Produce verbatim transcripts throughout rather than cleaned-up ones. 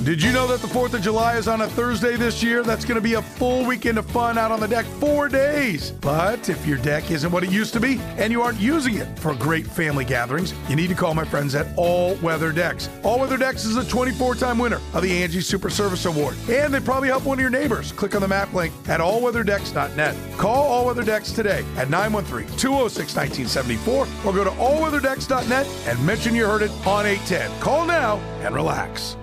Did you know that the fourth of July is on a Thursday this year? That's going to be a full weekend of fun out on the deck, four days. But if your deck isn't what it used to be and you aren't using it for great family gatherings, you need to call my friends at All Weather Decks. All Weather Decks is a twenty-four time winner of the Angie Super Service Award. And they probably help one of your neighbors. Click on the map link at all weather decks dot net. Call All Weather Decks today at nine one three, two oh six, one nine seven four or go to all weather decks dot net and mention you heard it on eight ten. Call now and relax.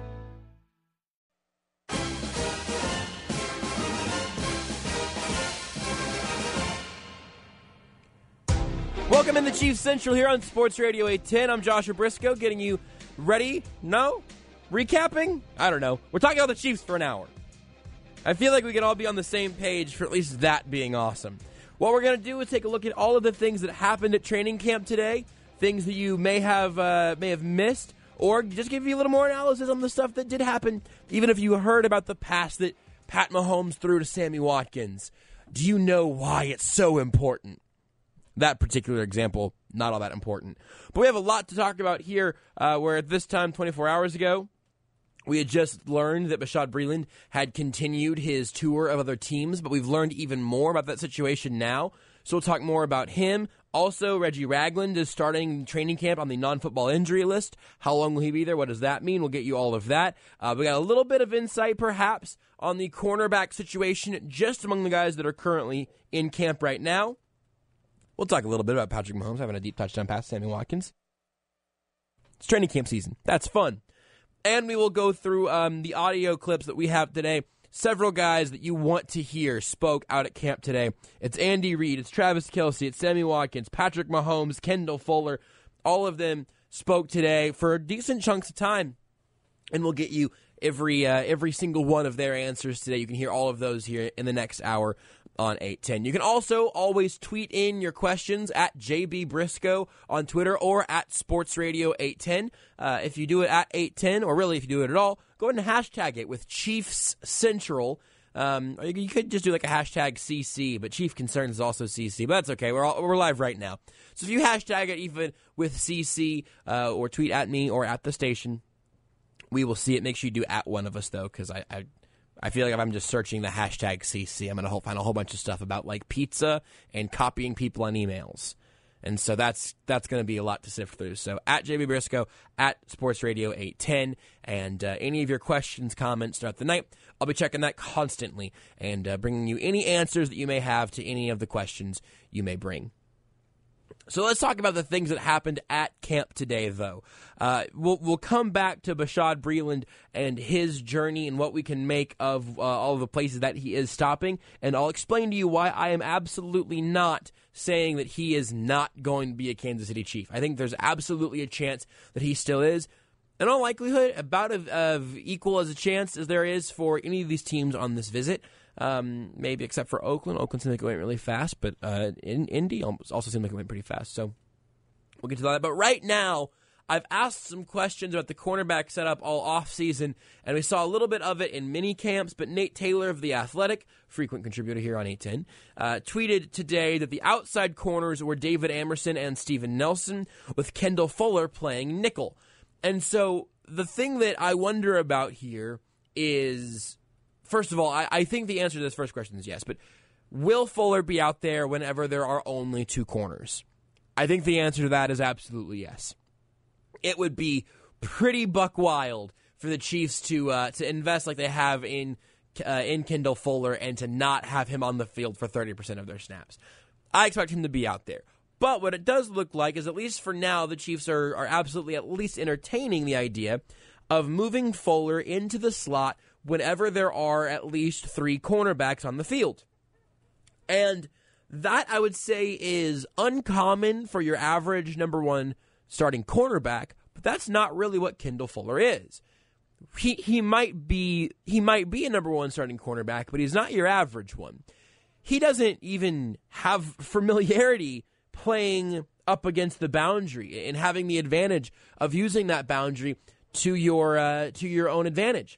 Welcome in the Chiefs Central here on Sports Radio eight ten. I'm Joshua Briscoe, getting you ready. No? Recapping? I don't know. We're talking about the Chiefs for an hour. I feel like we can all be on the same page for at least that being awesome. What we're going to do is take a look at all of the things that happened at training camp today, things that you may have uh, may have missed, or just give you a little more analysis on the stuff that did happen, even if you heard about the pass that Pat Mahomes threw to Sammy Watkins. Do you know why it's so important? That particular example, not all that important. But we have a lot to talk about here, uh, where at this time, twenty-four hours ago, we had just learned that Bashaud Breeland had continued his tour of other teams, but we've learned even more about that situation now. So we'll talk more about him. Also, Reggie Ragland is starting training camp on the non-football injury list. How long will he be there? What does that mean? We'll get you all of that. Uh, we got a little bit of insight, perhaps, on the cornerback situation just among the guys that are currently in camp right now. We'll talk a little bit about Patrick Mahomes having a deep touchdown pass to Sammy Watkins. It's training camp season. That's fun. And we will go through um, the audio clips that we have today. Several guys that you want to hear spoke out at camp today. It's Andy Reid, it's Travis Kelce, it's Sammy Watkins, Patrick Mahomes, Kendall Fuller. All of them spoke today for decent chunks of time. And we'll get you every uh, every single one of their answers today. You can hear all of those here in the next hour on eight ten. You can also always tweet in your questions at J B Briscoe on Twitter or at Sports Radio eight ten. Uh, if you do it at eight ten, or really if you do it at all, go ahead and hashtag it with Chiefs Central. Um, or you could just do like a hashtag C C, but Chief Concerns is also C C, but that's okay. We're all, we're live right now. So if you hashtag it even with C C uh, or tweet at me or at the station, we will see it. Make sure you do at one of us, though, because I, I I feel like if I'm just searching the hashtag C C, I'm going to find a whole bunch of stuff about like pizza and copying people on emails. And so that's that's going to be a lot to sift through. So at J B Briscoe, at Sports Radio eight ten, and uh, any of your questions, comments throughout the night, I'll be checking that constantly and uh, bringing you any answers that you may have to any of the questions you may bring. So let's talk about the things that happened at camp today, though. Uh, we'll, we'll come back to Bashaud Breeland and his journey and what we can make of uh, all of the places that he is stopping, and I'll explain to you why I am absolutely not saying that he is not going to be a Kansas City Chief. I think there's absolutely a chance that he still is. In all likelihood, about of, of equal as a chance as there is for any of these teams on this visit. Um, maybe except for Oakland. Oakland seemed like it went really fast, but uh, in Indy also seemed like it went pretty fast. So we'll get to that. But right now, I've asked some questions about the cornerback setup all offseason, and we saw a little bit of it in mini camps. But Nate Taylor of The Athletic, frequent contributor here on eight ten, uh, tweeted today that the outside corners were David Amerson and Steven Nelson, with Kendall Fuller playing nickel. And so the thing that I wonder about here is, first of all, I, I think the answer to this first question is yes, but will Fuller be out there whenever there are only two corners? I think the answer to that is absolutely yes. It would be pretty buck wild for the Chiefs to uh, to invest like they have in uh, in Kendall Fuller and to not have him on the field for thirty percent of their snaps. I expect him to be out there. But what it does look like is, at least for now, the Chiefs are, are absolutely at least entertaining the idea of moving Fuller into the slot whenever there are at least three cornerbacks on the field. And that, I would say, is uncommon for your average number one starting cornerback, but that's not really what Kendall Fuller is. He he might be he might be a number one starting cornerback, but he's not your average one. He doesn't even have familiarity playing up against the boundary and having the advantage of using that boundary to your uh, to your own advantage.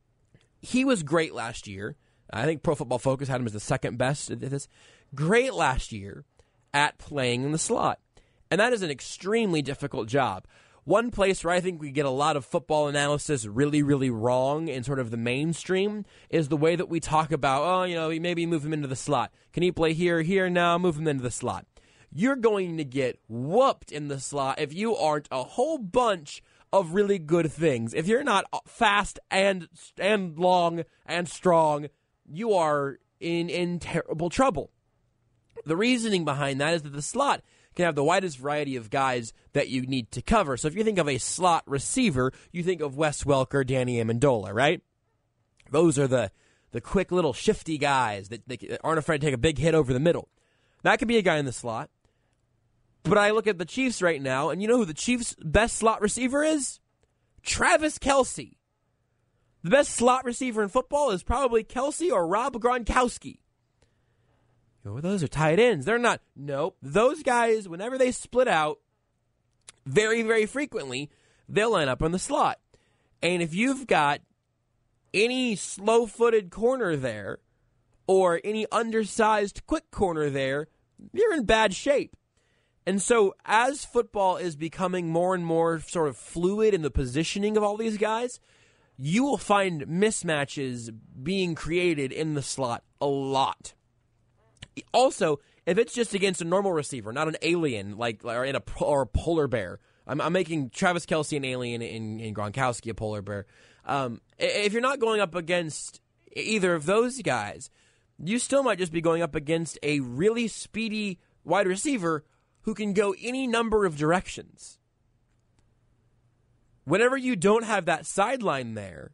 He was great last year. I think Pro Football Focus had him as the second best at this. Great last year at playing in the slot. And that is an extremely difficult job. one place where I think we get a lot of football analysis really, really wrong in sort of the mainstream is the way that we talk about, oh, you know, maybe move him into the slot. Can he play here, here, now? Move him into the slot. You're going to get whooped in the slot if you aren't a whole bunch of really good things. If you're not fast and and long and strong, you are in, in terrible trouble. The reasoning behind that is that the slot can have the widest variety of guys that you need to cover. So if you think of a slot receiver, you think of Wes Welker, Danny Amendola, right? Those are the, the quick little shifty guys that, that aren't afraid to take a big hit over the middle. That could be a guy in the slot. But I look at the Chiefs right now, and you know who the Chiefs' best slot receiver is? Travis Kelce. The best slot receiver in football is probably Kelce or Rob Gronkowski. Oh, those are tight ends. They're not. Nope. Those guys, whenever they split out, very, very frequently, they'll line up on the slot. And if you've got any slow-footed corner there or any undersized quick corner there, you're in bad shape. And so as football is becoming more and more sort of fluid in the positioning of all these guys, you will find mismatches being created in the slot a lot. Also, if it's just against a normal receiver, not an alien like or in a or a polar bear, I'm, I'm making Travis Kelce an alien and, and Gronkowski a polar bear. Um, if you're not going up against either of those guys, you still might just be going up against a really speedy wide receiver who can go any number of directions. Whenever you don't have that sideline there,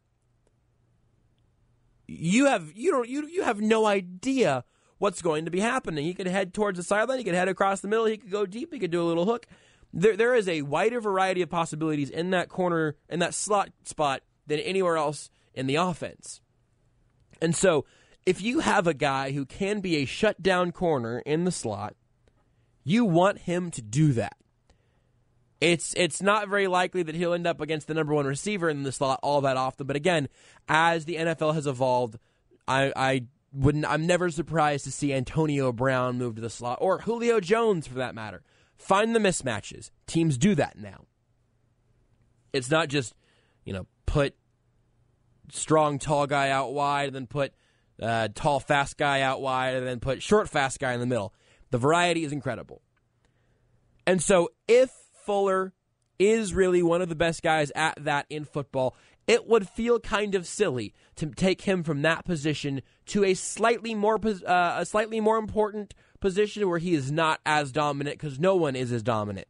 you have you don't you you have no idea what's going to be happening. He could head towards the sideline, he could head across the middle, he could go deep, he could do a little hook. There there is a wider variety of possibilities in that corner, in that slot spot than anywhere else in the offense. And so, if you have a guy who can be a shutdown corner in the slot, you want him to do that. It's it's not very likely that he'll end up against the number one receiver in the slot all that often. But again, as the N F L has evolved, I, I wouldn't. I'm never surprised to see Antonio Brown move to the slot, or Julio Jones for that matter. Find the mismatches. Teams do that now. It's not just, you know, put strong, tall guy out wide, and then put uh, tall, fast guy out wide, and then put short, fast guy in the middle. The variety is incredible. And so if Fuller is really one of the best guys at that in football, it would feel kind of silly to take him from that position to a slightly more uh, a slightly more important position where he is not as dominant, because no one is as dominant.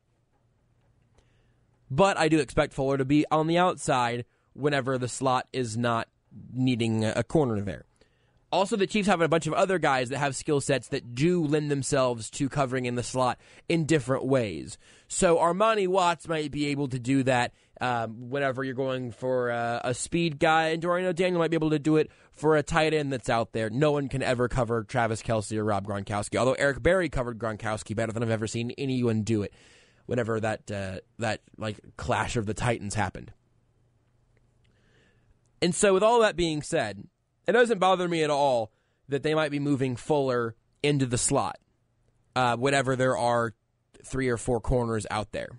But I do expect Fuller to be on the outside whenever the slot is not needing a corner there. Also, the Chiefs have a bunch of other guys that have skill sets that do lend themselves to covering in the slot in different ways. So Armani Watts might be able to do that um, whenever you're going for uh, a speed guy, and Dorian O'Daniel might be able to do it for a tight end that's out there. No one can ever cover Travis Kelce or Rob Gronkowski, although Eric Berry covered Gronkowski better than I've ever seen anyone do it whenever that, uh, that like clash of the Titans happened. And so with all that being said, it doesn't bother me at all that they might be moving Fuller into the slot, uh, whenever there are three or four corners out there.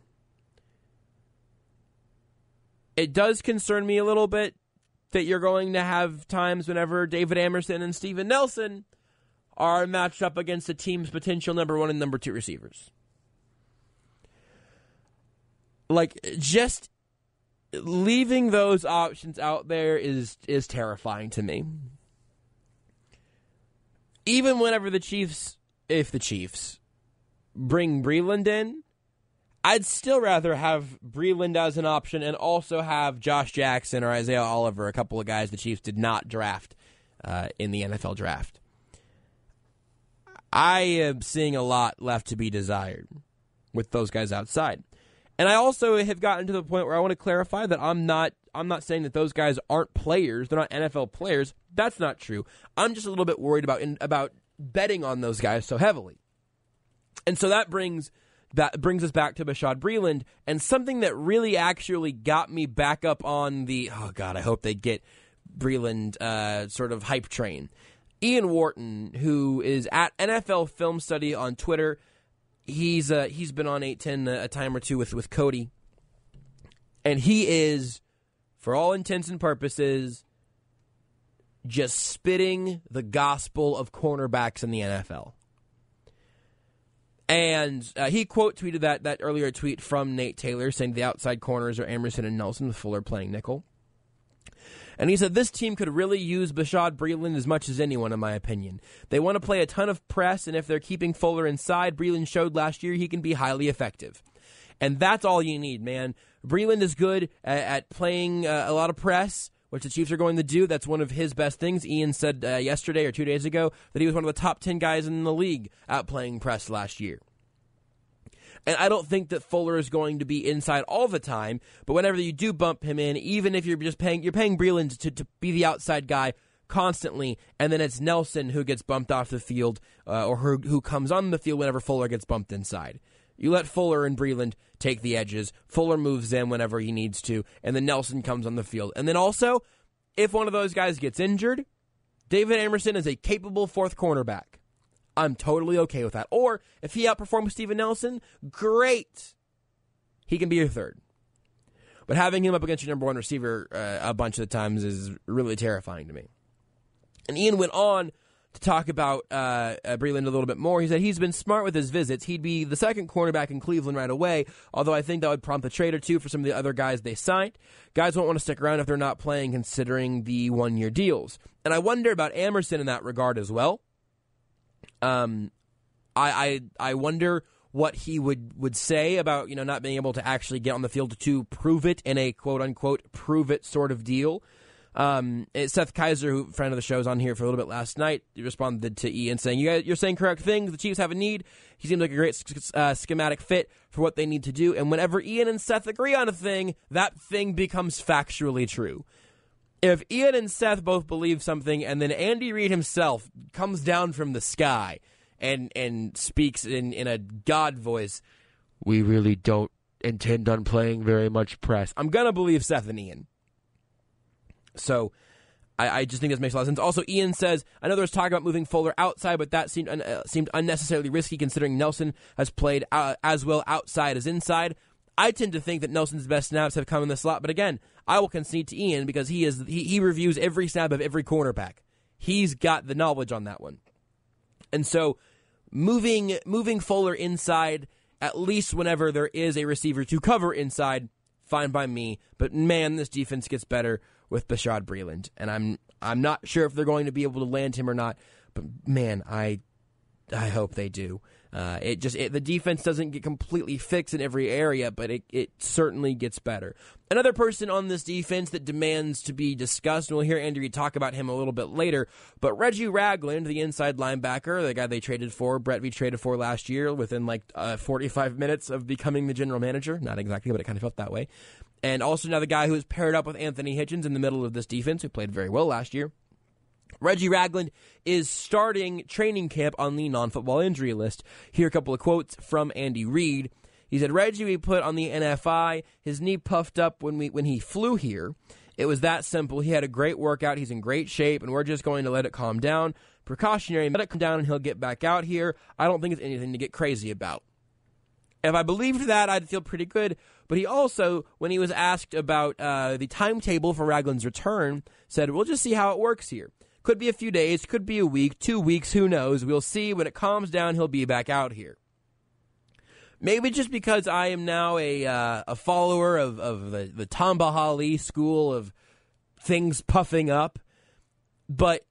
It does concern me a little bit that you're going to have times whenever David Amerson and Steven Nelson are matched up against a team's potential number one and number two receivers. Like, just leaving those options out there is is terrifying to me. Even whenever the Chiefs, if the Chiefs, bring Breeland in, I'd still rather have Breeland as an option and also have Josh Jackson or Isaiah Oliver, a couple of guys the Chiefs did not draft uh, in the N F L draft. I am seeing a lot left to be desired with those guys outside. And I also have gotten to the point where I want to clarify that I'm not I'm not saying that those guys aren't players. They're not N F L players. That's not true. I'm just a little bit worried about in, about betting on those guys so heavily. And so that brings that brings us back to Bashaud Breeland, and something that really actually got me back up on the, oh God, I hope they get Breeland uh, sort of hype train. Ian Wharton, who is at N F L Film Study on Twitter, He's uh, he's been on eight ten a time or two with, with Cody. And he is, for all intents and purposes, just spitting the gospel of cornerbacks in the N F L. And uh, he quote tweeted that that earlier tweet from Nate Taylor saying the outside corners are Emerson and Nelson, with Fuller playing nickel. And he said, this team could really use Bashaud Breeland as much as anyone, in my opinion. They want to play a ton of press, and if they're keeping Fuller inside, Breeland showed last year he can be highly effective. And that's all you need, man. Breeland is good at, at playing uh, a lot of press, which the Chiefs are going to do. That's one of his best things. Ian said uh, yesterday or two days ago that he was one of the top ten guys in the league at playing press last year. And I don't think that Fuller is going to be inside all the time, but whenever you do bump him in, even if you're just paying, you're paying Breeland to, to be the outside guy constantly, and then it's Nelson who gets bumped off the field, uh, or who, who comes on the field whenever Fuller gets bumped inside. You let Fuller and Breeland take the edges. Fuller moves in whenever he needs to, and then Nelson comes on the field. And then also, if one of those guys gets injured, David Emerson is a capable fourth cornerback. I'm totally okay with that. Or, if he outperforms Steven Nelson, great. He can be your third. But having him up against your number one receiver uh, a bunch of the times is really terrifying to me. And Ian went on to talk about uh, uh, Breeland a little bit more. He said he's been smart with his visits. He'd be the second cornerback in Cleveland right away, although I think that would prompt a trade or two for some of the other guys they signed. Guys won't want to stick around if they're not playing, considering the one-year deals. And I wonder about Emerson in that regard as well. Um, I, I I wonder what he would, would say about, you know, not being able to actually get on the field to prove it in a quote-unquote prove-it sort of deal. Um, Seth Kaiser, who friend of the show, was on here for a little bit last night, he responded to Ian saying, you guys, you're saying correct things. The Chiefs have a need. He seems like a great uh, schematic fit for what they need to do. And whenever Ian and Seth agree on a thing, that thing becomes factually true. If Ian and Seth both believe something, and then Andy Reid himself comes down from the sky and and speaks in, in a God voice, we really don't intend on playing very much press, I'm going to believe Seth and Ian. So I, I just think this makes a lot of sense. Also, Ian says, I know there was talk about moving Fuller outside, but that seemed, uh, seemed unnecessarily risky considering Nelson has played uh, as well outside as inside. I tend to think that Nelson's best snaps have come in the slot, but again, I will concede to Ian because he is he, he reviews every snap of every cornerback. He's got the knowledge on that one. And so moving moving Fuller inside, at least whenever there is a receiver to cover inside, fine by me. But man, this defense gets better with Bashaud Breeland. And I'm I'm not sure if they're going to be able to land him or not, but man, I I hope they do. Uh, it just it, the defense doesn't get completely fixed in every area, but it, it certainly gets better. Another person on this defense that demands to be discussed, and we'll hear Andy Reid talk about him a little bit later, but Reggie Ragland, the inside linebacker, the guy they traded for, Brett Veach traded for last year within like uh, forty-five minutes of becoming the general manager. Not exactly, but it kind of felt that way. And also now the guy who was paired up with Anthony Hitchens in the middle of this defense, who played very well last year. Reggie Ragland is starting training camp on the non-football injury list. Here are a couple of quotes from Andy Reid. He said, Reggie we put on the N F I. His knee puffed up when we when he flew here. It was that simple. He had a great workout. He's in great shape, and we're just going to let it calm down. Precautionary, let it come down, and he'll get back out here. I don't think it's anything to get crazy about. If I believed that, I'd feel pretty good. But he also, when he was asked about uh, the timetable for Ragland's return, said, we'll just see how it works here. Could be a few days, could be a week, two weeks, who knows. We'll see. When it calms down, he'll be back out here. Maybe just because I am now a uh, a follower of, of the, the Tamba Hali school of things puffing up, but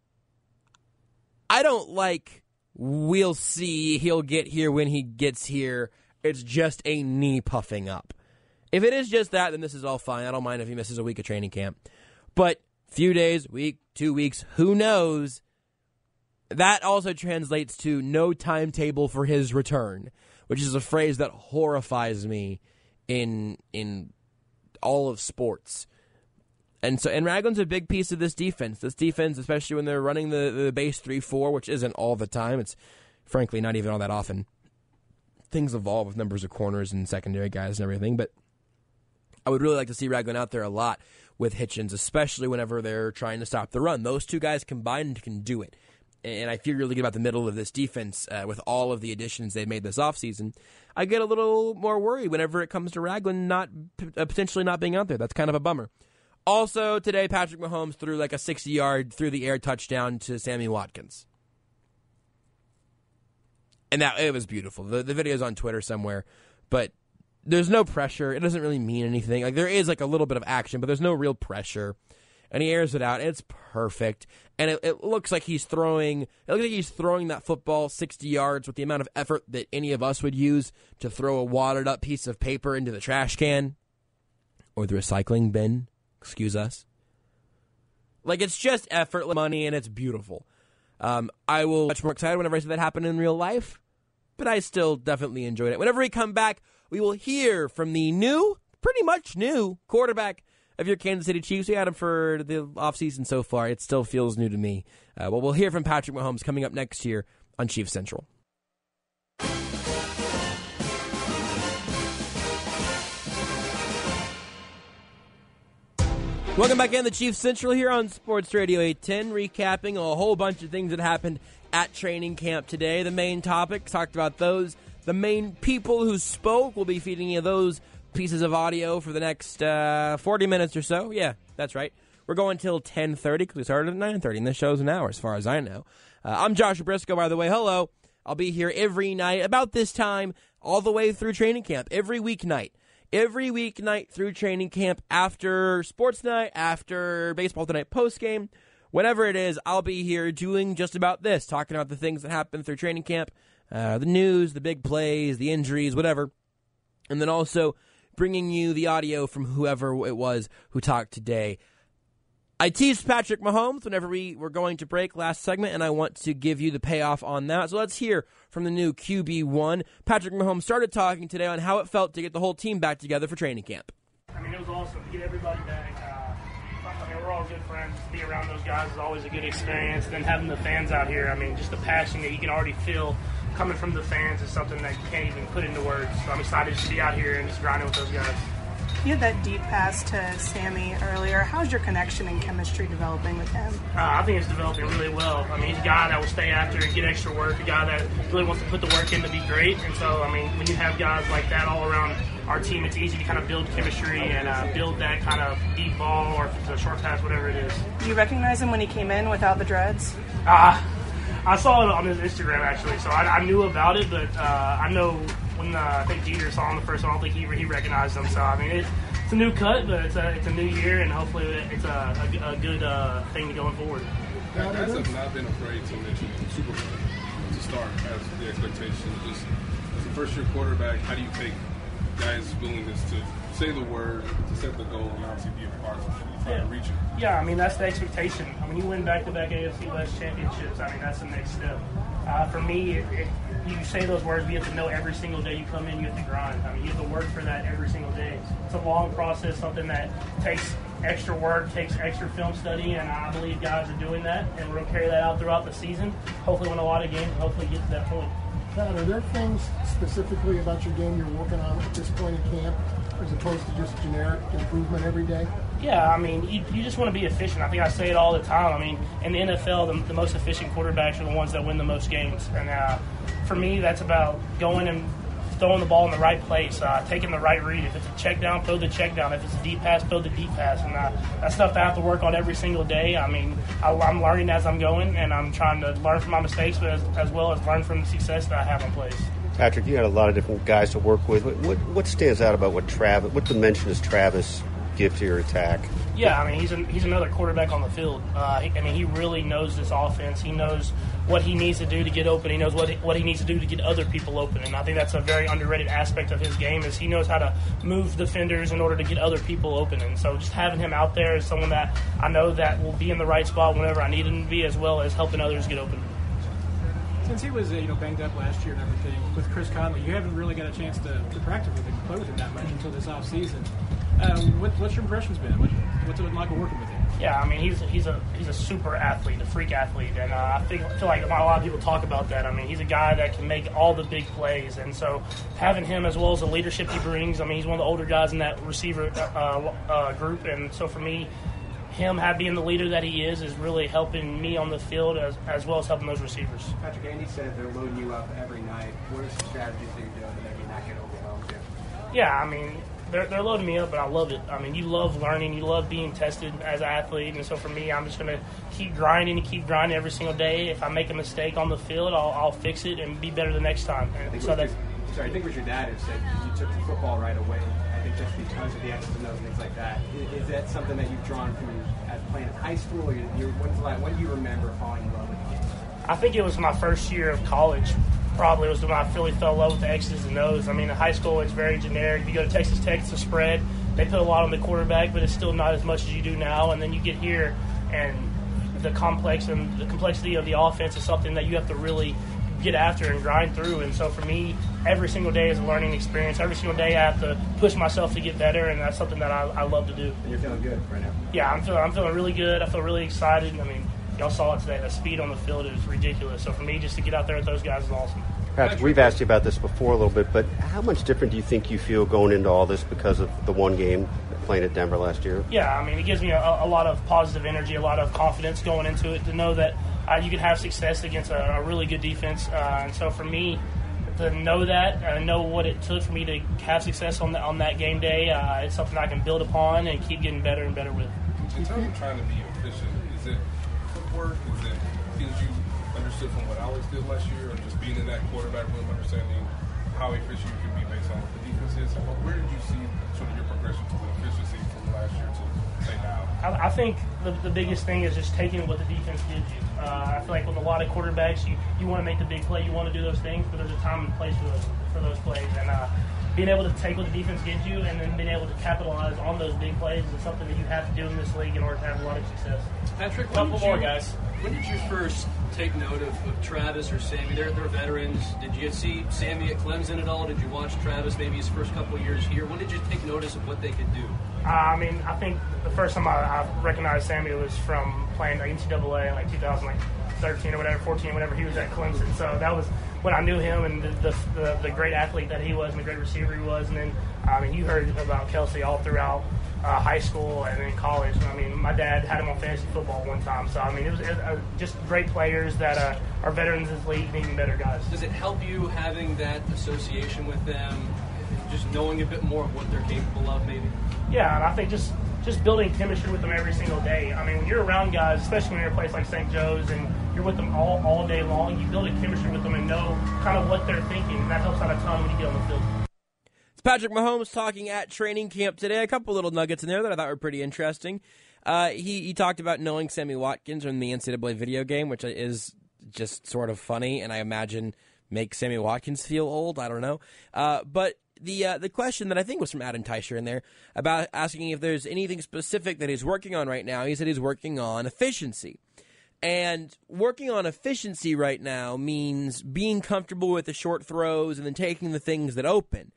I don't like we'll see, he'll get here when he gets here. It's just a knee puffing up. If it is just that, then this is all fine. I don't mind if he misses a week of training camp. But few days, week, two weeks, who knows? That also translates to no timetable for his return, which is a phrase that horrifies me in in all of sports. And so, and Ragland's a big piece of this defense. This defense, especially when they're running the, the base three four, which isn't all the time. It's frankly not even all that often. Things evolve with numbers of corners and secondary guys and everything, but I would really like to see Ragland out there a lot with Hitchens, especially whenever they're trying to stop the run. Those two guys combined can do it. and I feel really good about the middle of this defense uh, with all of the additions they've made this offseason, I get a little more worried whenever it comes to Ragland not uh, potentially not being out there. That's kind of a bummer. Also, today, Patrick Mahomes threw like a sixty-yard through-the-air touchdown to Sammy Watkins. And that it was beautiful. The, the video's on Twitter somewhere, but there's no pressure. It doesn't really mean anything. Like there is like a little bit of action, but there's no real pressure. And he airs it out, and it's perfect. And it, it looks like he's throwing. It looks like he's throwing that football sixty yards with the amount of effort that any of us would use to throw a wadded up piece of paper into the trash can or the recycling bin. Excuse us. Like it's just effort, money, and it's beautiful. Um, I will be much more excited whenever I see that happen in real life, but I still definitely enjoyed it. Whenever we come back, we will hear from the new, pretty much new, quarterback of your Kansas City Chiefs. We had him for the offseason so far. It still feels new to me. Uh, well, we'll hear from Patrick Mahomes coming up next year on Chiefs Central. Welcome back in the Chiefs Central here on Sports Radio eight ten, recapping a whole bunch of things that happened at training camp today. The main topics, talked about those. The main people who spoke, will be feeding you those pieces of audio for the next uh, forty minutes or so. Yeah, that's right. We're going till ten thirty because we started at nine thirty, and this show's an hour as far as I know. Uh, I'm Joshua Briscoe, by the way. Hello. I'll be here every night about this time all the way through training camp, every weeknight. Every weeknight through training camp, after sports night, after baseball tonight postgame, whenever it is, I'll be here doing just about this, talking about the things that happened through training camp, uh, the news, the big plays, the injuries, whatever. And then also bringing you the audio from whoever it was who talked today. I teased Patrick Mahomes whenever we were going to break last segment, and I want to give you the payoff on that. So let's hear from the new Q B one. Patrick Mahomes started talking today on how it felt to get the whole team back together for training camp. I mean, it was awesome to get everybody back. Uh, I mean, we're all good friends. To be around those guys is always a good experience. Then having the fans out here, I mean, just the passion that you can already feel coming from the fans is something that you can't even put into words. So I'm excited to be out here and just grinding with those guys. You had that deep pass to Sammy earlier. How's your connection and chemistry developing with him? Uh, I think it's developing really well. I mean, he's a guy that will stay after and get extra work, a guy that really wants to put the work in to be great. And so, I mean, when you have guys like that all around our team, it's easy to kind of build chemistry and uh, build that kind of deep ball or if it's a short pass, whatever it is. Do you recognize him when he came in without the dreads? Uh, I saw it on his Instagram, actually, so I, I knew about it, but uh, I know when uh, I think Jeter saw him the first one, I don't think he, he recognized him. So, I mean, it, it's a new cut, but it's a, it's a new year, and hopefully it's a, a, a good uh, thing to going forward. Guys have not been afraid to mention Super Bowl to start as the expectation. Just as a first-year quarterback, how do you take guys' willingness to say the word, to set the goal, and obviously be a part of it, try yeah. to reach it? Yeah, I mean, that's the expectation. I mean, you win back-to-back A F C West championships. I mean, that's the next step. Uh, for me, it, it, you say those words, you have to know every single day you come in, you have to grind. I mean, you have to work for that every single day. It's a long process, something that takes extra work, takes extra film study, and I believe guys are doing that, and we're going to carry that out throughout the season, hopefully win a lot of games, and hopefully get to that point. Pat, are there things specifically about your game you're working on at this point in camp as opposed to just generic improvement every day? Yeah, I mean, you, you just want to be efficient. I think I say it all the time. I mean, in the N F L, the, the most efficient quarterbacks are the ones that win the most games. And uh, for me, that's about going and throwing the ball in the right place, uh, taking the right read. If it's a check down, throw the check down. If it's a deep pass, throw the deep pass. And uh, that's stuff that I have to work on every single day. I mean, I, I'm learning as I'm going, and I'm trying to learn from my mistakes, but as, as well as learn from the success that I have in place. Patrick, you had a lot of different guys to work with. What what, what stands out about what Travis? What dimension does Travis give to your attack? Yeah, I mean, he's an, he's another quarterback on the field. Uh, he, I mean, he really knows this offense. He knows what he needs to do to get open. He knows what he, what he needs to do to get other people open. And I think that's a very underrated aspect of his game is he knows how to move defenders in order to get other people open. And so just having him out there is someone that I know that will be in the right spot whenever I need him to be, as well as helping others get open. Since he was, uh, you know, banged up last year and everything, with Chris Conley, you haven't really got a chance to, to practice with him, play with him that much until this offseason. Um, what, what's your impressions been? What, what's it been like working with him? Yeah, I mean, he's he's a he's a super athlete, a freak athlete, and uh, I think I feel like a lot of people talk about that. I mean, he's a guy that can make all the big plays, and so having him as well as the leadership he brings. I mean, he's one of the older guys in that receiver uh, uh, group, and so for me, him have being the leader that he is is really helping me on the field as, as well as helping those receivers. Patrick, Andy said they're loading you up every night. What are some strategies that you're doing to maybe not get overwhelmed here? Yeah, I mean, they're, they're loading me up, but I love it. I mean, you love learning. You love being tested as an athlete. And so for me, I'm just going to keep grinding and keep grinding every single day. If I make a mistake on the field, I'll, I'll fix it and be better the next time. And so that's, your, sorry, I think it was your dad who said you took to football right away. I think just because of the X's and O's and things like that. Is, is that something that you've drawn from as playing in high school? Or you, you're, when's the last, when do you remember falling in love with the game? I think it was my first year of college. Probably was when I really fell in love with the X's and O's. I mean, in high school, it's very generic. If you go to Texas Tech, it's a spread. They put a lot on the quarterback, but it's still not as much as you do now. And then you get here, and the complex and the complexity of the offense is something that you have to really get after and grind through. And so for me, every single day is a learning experience. Every single day I have to push myself to get better, and that's something that I, I love to do. And you're feeling good right now? Yeah, I'm feeling, I'm feeling really good. I feel really excited. I mean, y'all saw it today. The speed on the field is ridiculous. So for me, just to get out there with those guys is awesome. Patrick, we've asked you about this before a little bit, but how much different do you think you feel going into all this because of the one game playing at Denver last year? Yeah, I mean, it gives me a, a lot of positive energy, a lot of confidence going into it to know that uh, you can have success against a, a really good defense. Uh, and so for me, to know that, uh, know what it took for me to have success on, the, on that game day, uh, it's something I can build upon and keep getting better and better with. In terms of trying to be efficient, is it footwork? Is it things you understood from what Alex did last year, or just being in that quarterback room, understanding how efficient you can be based on what the defense is? Where did you see sort of your progression to the efficiency from last year to say now? I, I think the, the biggest thing is just taking what the defense gives you. Uh, I feel like with a lot of quarterbacks, you, you want to make the big play, you want to do those things, but there's a time and place for those, for those plays. And uh, being able to take what the defense gives you and then being able to capitalize on those big plays is something that you have to do in this league in order to have a lot of success. Patrick, a couple more, you, guys. When did you first take note of, of Travis or Sammy? They're, they're veterans. Did you see Sammy at Clemson at all? Did you watch Travis maybe his first couple of years here? When did you take notice of what they could do? Uh, I mean, I think the first time I, I recognized Sammy was from playing N C double A in like two thousand thirteen or whatever, fourteen, whenever he was at Clemson. So that was when I knew him and the the, the, the great athlete that he was and the great receiver he was. And then, I mean, you heard about Kelsey all throughout uh, high school and then college. I mean, my dad had him on fantasy football one time. So, I mean, it was uh, just great players that uh, are veterans in this league and even better guys. Does it help you having that association with them, just knowing a bit more of what they're capable of maybe? Yeah, and I think just just building chemistry with them every single day. I mean, when you're around guys, especially when you're in a place like Saint Joe's and you're with them all, all day long, you build a chemistry with them and know kind of what they're thinking, and that helps out a ton when you get on the field. It's Patrick Mahomes talking at training camp today. A couple little nuggets in there that I thought were pretty interesting. Uh, he, he talked about knowing Sammy Watkins from the N C double A video game, which is just sort of funny, and I imagine makes Sammy Watkins feel old. I don't know. Uh, but The uh, the question that I think was from Adam Teicher in there about asking if there's anything specific that he's working on right now. He said he's working on efficiency. And working on efficiency right now means being comfortable with the short throws and then taking the things that open.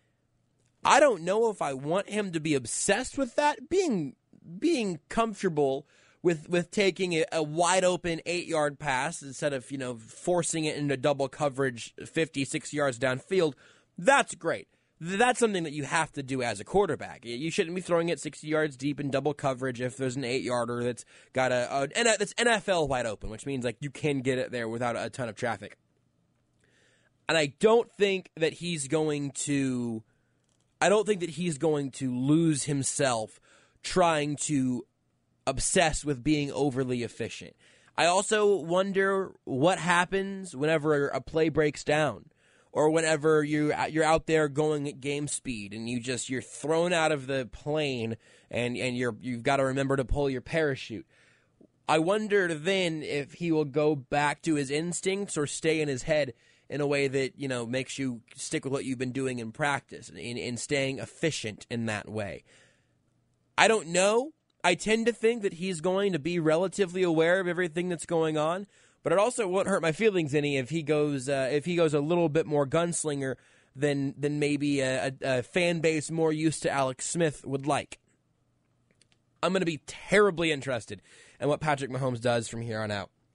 I don't know if I want him to be obsessed with that. Being being comfortable with with taking a, a wide open eight-yard pass instead of, you know, forcing it into double coverage fifty, sixty yards downfield. That's great. That's something that you have to do as a quarterback. You shouldn't be throwing it sixty yards deep in double coverage if there's an eight-yarder that's got a, a that's N F L wide open, which means like you can get it there without a ton of traffic. And I don't think that he's going to I don't think that he's going to lose himself trying to obsess with being overly efficient. I also wonder what happens whenever a play breaks down. Or whenever you you're out there going at game speed and you just you're thrown out of the plane and and you're you've got to remember to pull your parachute. I wonder then if he will go back to his instincts or stay in his head in a way that, you know, makes you stick with what you've been doing in practice and in, in staying efficient in that way. I don't know. I tend to think that he's going to be relatively aware of everything that's going on. But it also won't hurt my feelings any if he goes uh, if he goes a little bit more gunslinger than than maybe a, a, a fan base more used to Alex Smith would like. I'm going to be terribly interested in what Patrick Mahomes does from here on out.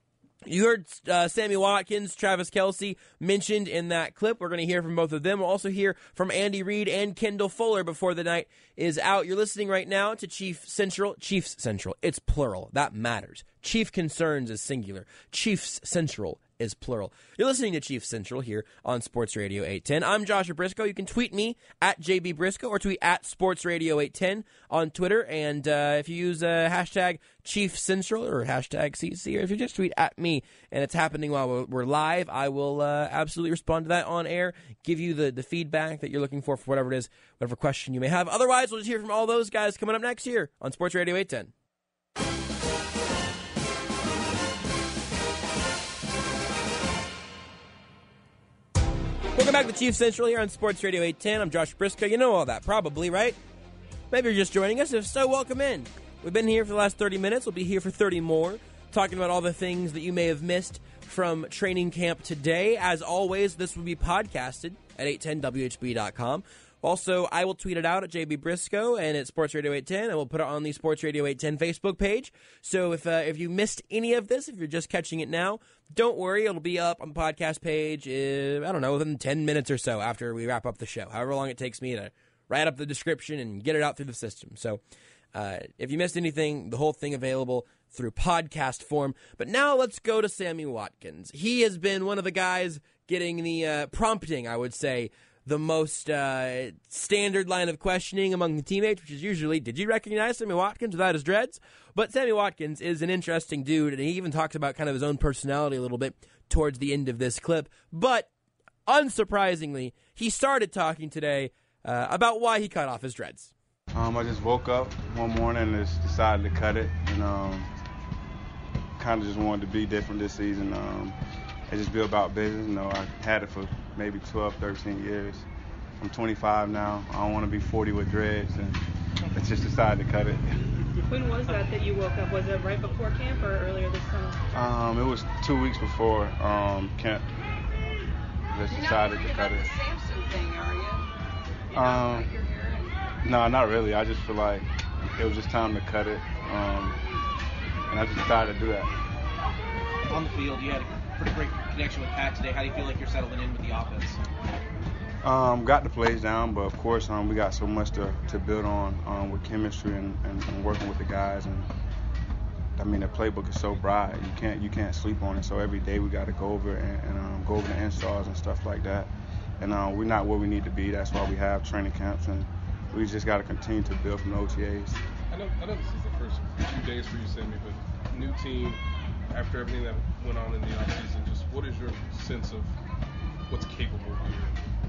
You heard uh, Sammy Watkins, Travis Kelce mentioned in that clip. We're going to hear from both of them. We'll also hear from Andy Reid and Kendall Fuller before the night is out. You're listening right now to Chief Central. Chiefs Central. It's plural. That matters. Chief Concerns is singular. Chiefs Central is plural. You're listening to Chiefs Central here on Sports Radio eight ten. I'm Joshua Briscoe. You can tweet me at J B Briscoe or tweet at Sports Radio eight ten on Twitter. And uh, if you use uh, hashtag Chiefs Central or hashtag C C, or if you just tweet at me and it's happening while we're, we're live, I will uh, absolutely respond to that on air, give you the, the feedback that you're looking for for whatever it is, whatever question you may have. Otherwise, we'll just hear from all those guys coming up next here on Sports Radio eight ten. Welcome back to Chiefs Central here on Sports Radio eight ten. I'm Josh Briscoe. You know all that, probably, right? Maybe you're just joining us. If so, welcome in. We've been here for the last thirty minutes. We'll be here for thirty more, talking about all the things that you may have missed from training camp today. As always, this will be podcasted at eight ten W H B dot com. Also, I will tweet it out at J B Briscoe and at Sports Radio eight ten, and we'll put it on the Sports Radio eight ten Facebook page. So if uh, if you missed any of this, if you're just catching it now, don't worry. It'll be up on the podcast page, uh, I don't know, within ten minutes or so after we wrap up the show, however long it takes me to write up the description and get it out through the system. So uh, if you missed anything, the whole thing available through podcast form. But now let's go to Sammy Watkins. He has been one of the guys getting the uh, prompting, I would say, the most uh, standard line of questioning among the teammates, which is usually, did you recognize Sammy Watkins without his dreads? But Sammy Watkins is an interesting dude, and he even talks about kind of his own personality a little bit towards the end of this clip. But unsurprisingly, he started talking today uh, about why he cut off his dreads. Um, I just woke up one morning and just decided to cut it, and um, kind of just wanted to be different this season. Um, and just be about business. You know, I had it for maybe twelve, thirteen years. I'm twenty-five now. I don't want to be forty with dreads, and I just decided to cut it. When was that that you woke up? Was it right before camp or earlier this summer? Um, it was two weeks before um, camp. Just decided to cut it. You're not worried about the Samson thing, are you? You're Um, not your hair and... No, not really. I just feel like it was just time to cut it, um, and I just decided to do that. On the field, you had a pretty great connection with Pat today. How do you feel like you're settling in with the offense? Um, got the plays down, but of course um, we got so much to, to build on um, with chemistry and, and, and working with the guys. And I mean, the playbook is so broad, you can't you can't sleep on it. So every day we got to go over it and, and um, go over the installs and stuff like that. And uh, we're not where we need to be. That's why we have training camps, and we just got to continue to build from the O T As. I know, I know this is the first few days for you, Sammy, but new team, after everything that went on in the offseason, just what is your sense of what's capable here?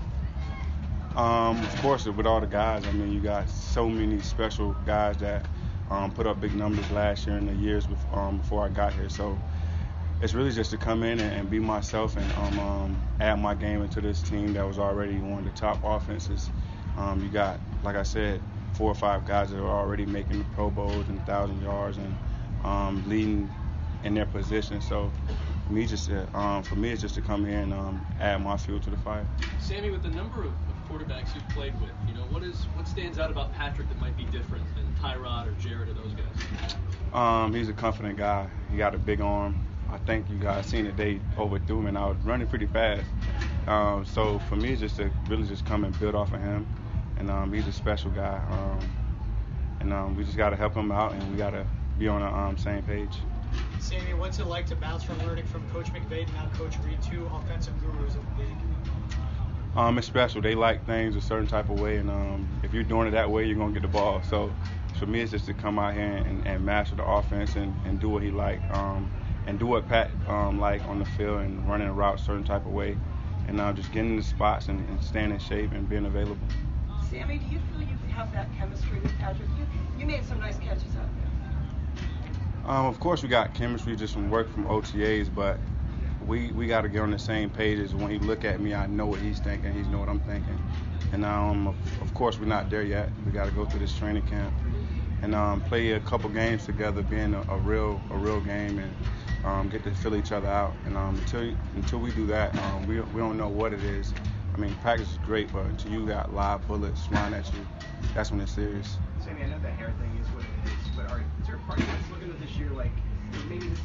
Um, of course, with all the guys, I mean, you got so many special guys that um, put up big numbers last year and the years before, um, before I got here. So it's really just to come in and, and be myself and um, um, add my game into this team that was already one of the top offenses. Um, you got, like I said, four or five guys that are already making the Pro Bowls and one thousand yards and um, leading in their position. So me just uh, um, for me, it's just to come here and um, add my fuel to the fire. Sammy, with the number of, of quarterbacks you've played with, you know, what is what stands out about Patrick that might be different than Tyrod or Jared or those guys? Um, he's a confident guy. He got a big arm. I think you guys seen it. They overthrew me, and I was running pretty fast. Um, so for me, it's just to really just come and build off of him. And um, he's a special guy. Um, and um, we just got to help him out, and we got to be on the um, same page. Sammy, what's it like to bounce from learning from Coach McVay to now Coach Reid, two offensive gurus of the league? Um, it's special. They like things a certain type of way, and um, if you're doing it that way, you're going to get the ball. So for me, it's just to come out here and, and master the offense and, and do what he like, um, and do what Pat um, like on the field and running a route a certain type of way, and uh, just getting in the spots and, and staying in shape and being available. Sammy, do you feel you have that chemistry with Patrick? You, you made some nice catches out there. Um, of course, we got chemistry just from work from O T As, but we we got to get on the same page. As when he look at me, I know what he's thinking. He know what I'm thinking. And um, of, of course, we're not there yet. We got to go through this training camp and um, play a couple games together, being a, a real a real game, and um, get to fill each other out. And um, until until we do that, um, we we don't know what it is. I mean, practice is great, but until you got live bullets flying at you, that's when it's serious. Sammy, I know the hair thing is what it is, but are, is there a part of you that's looking at this year like maybe this is a clean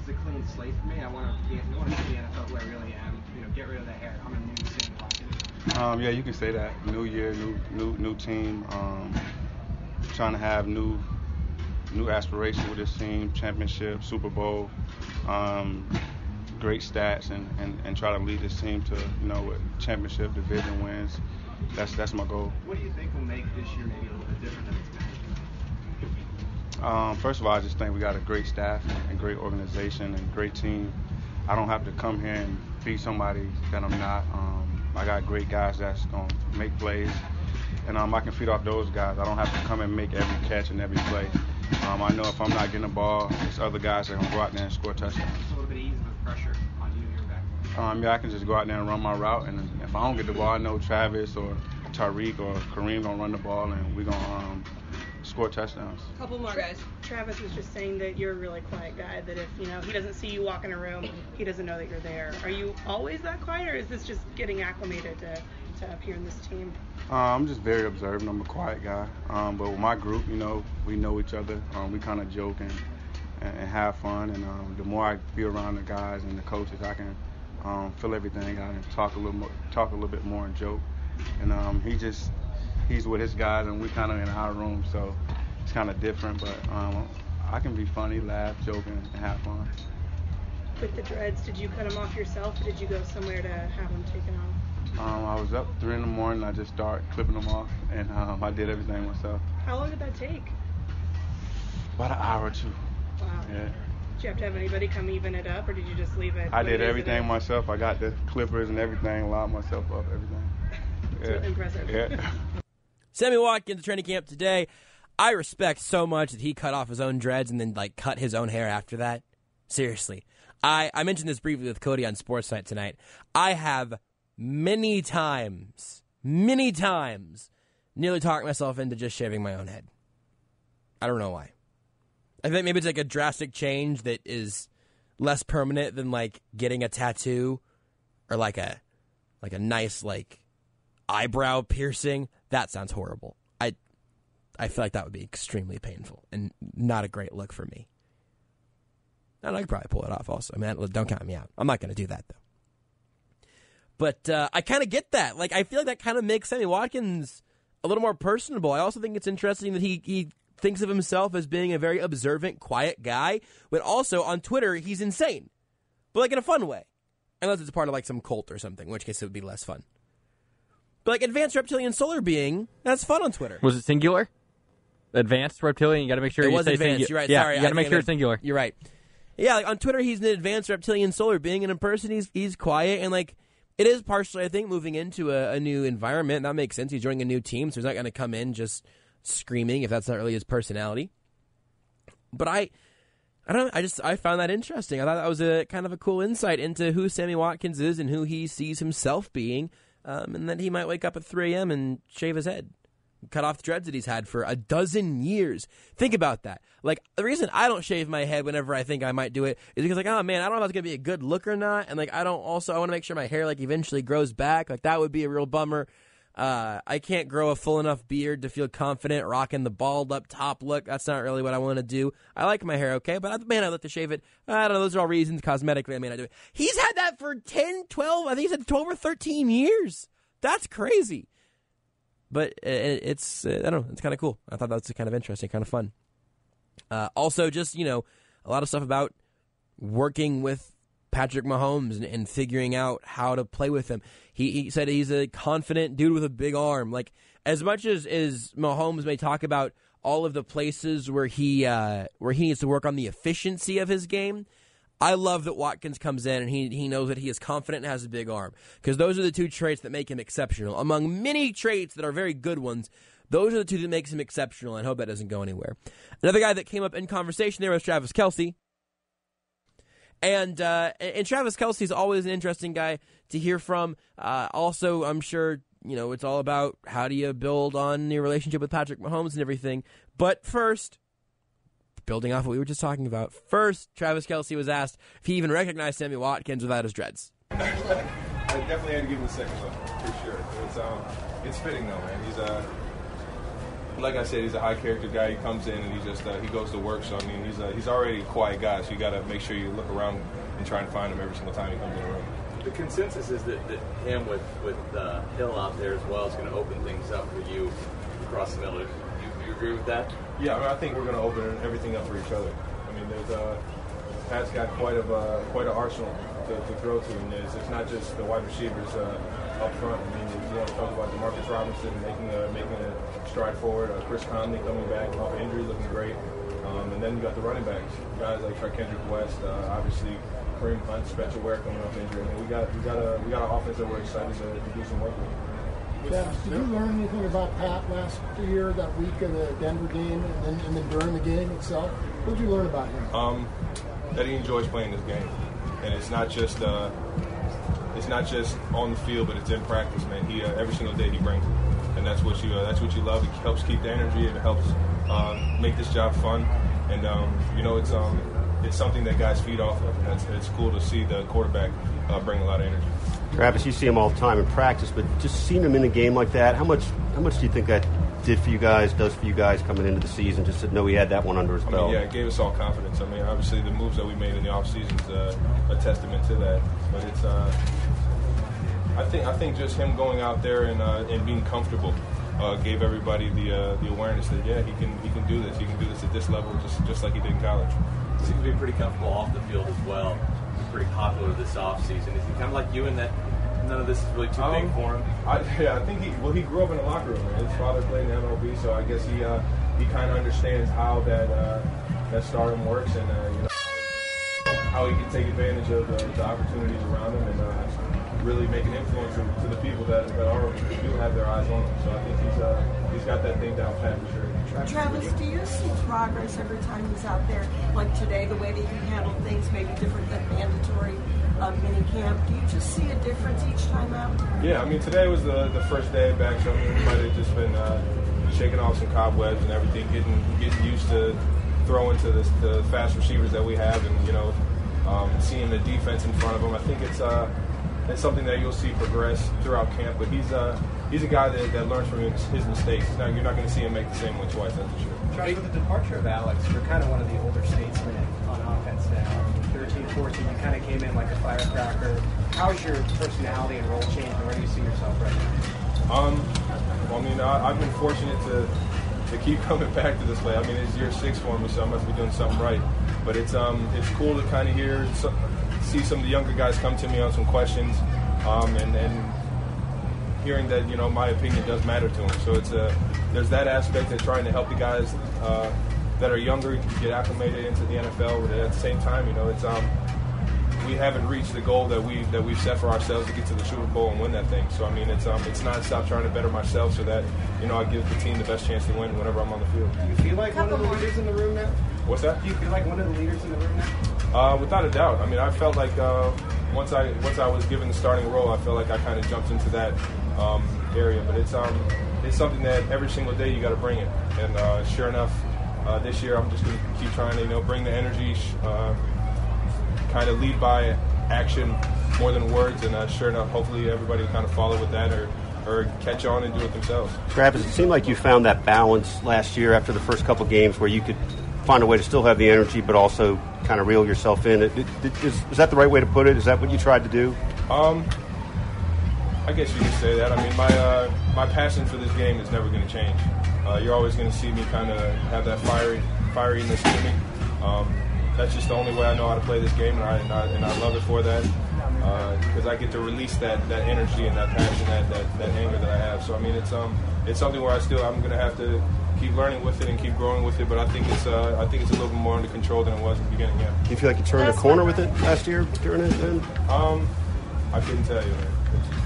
slate for me. I want to be, I want to be the N F L who I really am. You know, get rid of the hair. I'm a new Sammy Watkins. Um, yeah, you can say that. New year, new new new team. Um, trying to have new new aspirations with this team. Championship, Super Bowl. Um, great stats and, and, and try to lead this team to, you know, with championship, division wins. That's that's my goal. What do you think will make this year maybe a little bit different than it's been? Um, first of all, I just think we got a great staff and great organization and great team. I don't have to come here and be somebody that I'm not. Um, I got great guys that's going to make plays, and um, I can feed off those guys. I don't have to come and make every catch and every play. Um, I know if I'm not getting the ball, there's other guys that can go out there and score touchdowns. It's a little bit easier with pressure on you and your back. Um, yeah, I can just go out there and run my route, and if I don't get the ball, I know Travis or Tariq or Kareem gonna run the ball, and we're gonna um, score touchdowns. A couple more guys. Travis was just saying that you're a really quiet guy, that if, you know, he doesn't see you walk in a room, he doesn't know that you're there. Are you always that quiet, or is this just getting acclimated to, to up here in this team? Uh, I'm just very observant. I'm a quiet guy. Um, but with my group, you know, we know each other. Um, we kind of joke and, and, and have fun. And um, the more I be around the guys and the coaches, I can um, feel everything out and talk a little more, talk a little bit more and joke. And um, he just, he's with his guys, and we kind of in our room, so it's kind of different. But um, I can be funny, laugh, joke, and, and have fun. With the dreads, did you cut them off yourself, or did you go somewhere to have them taken off? Um, I was up three in the morning. I just started clipping them off, and um, I did everything myself. How long did that take? About an hour or two. Wow. Yeah. Did you have to have anybody come even it up, or did you just leave it? I did everything myself. I got the clippers and everything, locked myself up, everything. It's really impressive. Yeah. Sammy Watkins at training camp today. I respect so much that he cut off his own dreads and then like cut his own hair after that. Seriously. I, I mentioned this briefly with Cody on Sports Night tonight. I have many times, many times, nearly talked myself into just shaving my own head. I don't know why. I think maybe it's like a drastic change that is less permanent than like getting a tattoo or like a like a nice like eyebrow piercing. That sounds horrible. I I feel like that would be extremely painful and not a great look for me. And I could probably pull it off also. I mean, don't count me out. I'm not going to do that, though. But uh, I kind of get that. Like, I feel like that kind of makes Sammy Watkins a little more personable. I also think it's interesting that he, he thinks of himself as being a very observant, quiet guy, but also on Twitter, he's insane. But, like, in a fun way. Unless it's part of, like, some cult or something, in which case it would be less fun. But, like, advanced reptilian solar being, that's fun on Twitter. Was it singular? Advanced reptilian? You got to make sure it you was say advanced. singu- You're right. Yeah, Sorry. you got to make sure it's singular. You're right. Yeah, like on Twitter, he's an advanced reptilian solar being, and in person, he's he's quiet, and like it is partially, I think, moving into a, a new environment. That makes sense. He's joining a new team, so he's not going to come in just screaming if that's not really his personality. But I, I don't. I just I found that interesting. I thought that was a kind of a cool insight into who Sammy Watkins is and who he sees himself being, um, and that he might wake up at three a.m. and shave his head. Cut off the dreads that he's had for a dozen years. Think about that. Like, the reason I don't shave my head whenever I think I might do it is because, like, oh, man, I don't know if it's going to be a good look or not. And, like, I don't also, I want to make sure my hair, like, eventually grows back. Like, that would be a real bummer. Uh, I can't grow a full enough beard to feel confident rocking the bald up top look. That's not really what I want to do. I like my hair, okay, but, man, I'd like to shave it. I don't know. Those are all reasons. Cosmetically, I may not do it. He's had that for ten, twelve, I think he's had twelve or thirteen years. That's crazy. But it's, uh, I don't know, it's kind of cool. I thought that was kind of interesting, kind of fun. Uh, also, just, you know, a lot of stuff about working with Patrick Mahomes and, and figuring out how to play with him. He, he said he's a confident dude with a big arm. Like, as much as, as Mahomes may talk about all of the places where he uh, where he needs to work on the efficiency of his game, I love that Watkins comes in and he he knows that he is confident and has a big arm. Because those are the two traits that make him exceptional. Among many traits that are very good ones, those are the two that makes him exceptional, and I hope that doesn't go anywhere. Another guy that came up in conversation there was Travis Kelce. And uh, and Travis Kelce is always an interesting guy to hear from. Uh, also, I'm sure, you know, it's all about how do you build on your relationship with Patrick Mahomes and everything. But first, building off what we were just talking about, first, Travis Kelce was asked if he even recognized Sammy Watkins without his dreads. I definitely had to give him a second look, for sure. It's um, it's fitting though, man. He's uh, like I said, he's a high character guy. He comes in and he just uh, he goes to work. So I mean, he's uh, he's already a quiet guy. So you got to make sure you look around and try and find him every single time he comes in the room. The consensus is that, that him with with uh, Hill out there as well is going to open things up for you across the middle. Do you, you agree with that? Yeah, I mean, I think we're going to open everything up for each other. I mean, there's uh, Pat's got quite of uh, quite an arsenal to, to throw to, and it's, it's not just the wide receivers uh, up front. I mean, if you want to talk about Demarcus Robinson making a making a stride forward, uh, Chris Conley coming back off injury, looking great, um, and then you got the running backs, guys like Kendrick West, uh, obviously Kareem Hunt, Spencer Ware coming off injury. I mean, we got we got a we got an offense that we're excited to, to do some work with. Travis, did you learn anything about Pat last year, that week of the Denver game, and then, and then during the game itself? What did you learn about him? Um, that he enjoys playing this game, and it's not just uh, it's not just on the field, but it's in practice, man. He uh, every single day he brings it, and that's what you uh, that's what you love. It helps keep the energy, and it helps uh, make this job fun. And um, you know, it's um, it's something that guys feed off of, and that's, it's cool to see the quarterback uh, bring a lot of energy. Travis, you see him all the time in practice, but just seeing him in a game like that, how much how much do you think that did for you guys, does for you guys coming into the season, just to know he had that one under his I belt? mean, yeah, it gave us all confidence. I mean, obviously the moves that we made in the offseason is uh, a testament to that. But it's, uh, I think, I think just him going out there and uh, and being comfortable uh, gave everybody the uh, the awareness that yeah, he can he can do this. He can do this at this level, just just like he did in college. He seems to be pretty comfortable off the field as well. He's pretty popular this offseason. Is he kind of like you in that none of this is really too um, big for him? I, yeah, I think he well he grew up in the locker room. Man. His father played in the M L B, so I guess he uh, he kind of understands how that uh, that stardom works and uh, you know how he can take advantage of the, the opportunities around him and uh, really make an influence to, to the people that, that are do have their eyes on him. So I think he's uh, he's got that thing down pat for sure. Travis, do you see progress every time he's out there? Like today, the way that he handled things may be different than mandatory uh, mini camp. Do you just see a difference each time out? Yeah, I mean, today was the, the first day back, so I mean, everybody had just been uh, shaking off some cobwebs and everything, getting getting used to throwing to the, the fast receivers that we have, and you know, um, seeing the defense in front of them. I think it's uh, it's something that you'll see progress throughout camp. But he's uh, he's a guy that, that learns from his, his mistakes. Now, you're not going to see him make the same one twice, that's for sure. Josh, with the departure of Alex, you're kind of one of the older statesmen on offense now. thirteen, fourteen, you kind of came in like a firecracker. How's your personality and role change, and where do you see yourself right now? Um, well, I mean, I, I've been fortunate to to keep coming back to this way. I mean, it's year six for me, so I must be doing something right. But it's um, it's cool to kind of hear, some, see some of the younger guys come to me on some questions, um, and, and hearing that, you know, my opinion does matter to them. So it's a, there's that aspect of trying to help the guys uh, that are younger get acclimated into the N F L. But at the same time, you know, it's um, we haven't reached the goal that we that we've set for ourselves to get to the Super Bowl and win that thing. So I mean, it's um, it's nonstop trying to better myself so that, you know, I give the team the best chance to win whenever I'm on the field. Do you feel like one of the leaders in the room now? What's that? Do you feel like one of the leaders in the room now? Uh, without a doubt. I mean, I felt like uh, once I once I was given the starting role, I felt like I kind of jumped into that um, area. But it's um it's something that every single day you got to bring it. And uh, sure enough, uh, this year I'm just going to keep trying to, you know, bring the energy, uh, kind of lead by action more than words. And uh, sure enough, hopefully everybody will kind of follow with that or or catch on and do it themselves. Travis, it seemed like you found that balance last year after the first couple games where you could find a way to still have the energy but also kind of reel yourself in. It, it, it, is, is that the right way to put it? Is that what you tried to do? Um, I guess you could say that. I mean, my uh, my passion for this game is never going to change. Uh, you're always going to see me kind of have that fiery, fieriness to me. Um, that's just the only way I know how to play this game, and I and I, and I love it for that, because uh, I get to release that, that energy and that passion, that, that, that anger that I have. So I mean, it's um it's something where I still I'm going to have to keep learning with it and keep growing with it. But I think it's uh, I think it's a little bit more under control than it was at the beginning. Yeah. Do you feel like you turned a corner with it last year during it? Then? Um, I couldn't tell you, man.